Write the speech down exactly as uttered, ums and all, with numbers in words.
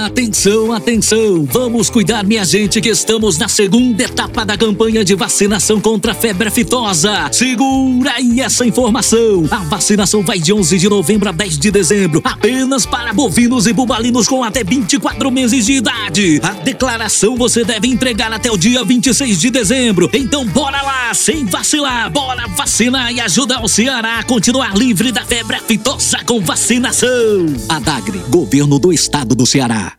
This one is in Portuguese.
Atenção, atenção! Vamos cuidar, minha gente, que estamos na segunda etapa da campanha de vacinação contra a febre aftosa. Segura aí essa informação! A vacinação vai de onze de novembro a dez de dezembro, apenas para bovinos e bubalinos com até vinte e quatro meses de idade. A declaração você deve entregar até o dia vinte e seis de dezembro. Então bora lá, sem vacilar! Bora vacinar e ajudar o Ceará a continuar livre da febre aftosa com vacinação! Adagre, Governo do Estado do Ceará.